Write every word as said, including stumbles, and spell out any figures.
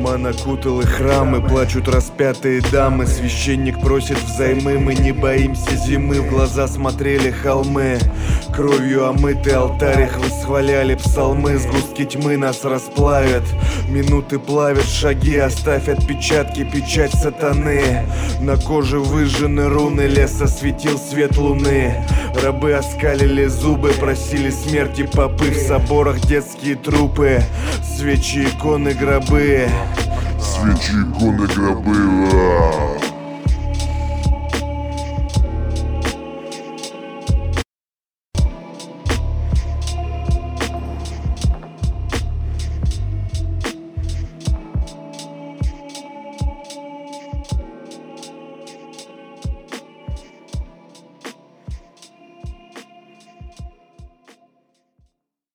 Туман окутал их храмы, плачут распятые дамы. Священник просит взаймы, мы не боимся зимы. В глаза смотрели холмы, кровью омытый алтарь, их восхваляли псалмы. Сгустки тьмы нас расплавят, минуты плавят шаги. Оставь отпечатки, печать сатаны. На коже выжжены руны, лес осветил свет луны. Рабы оскалили зубы, просили смерти попы. В соборах детские трупы, свечи, иконы, гробы. Свечи, иконы, гробы.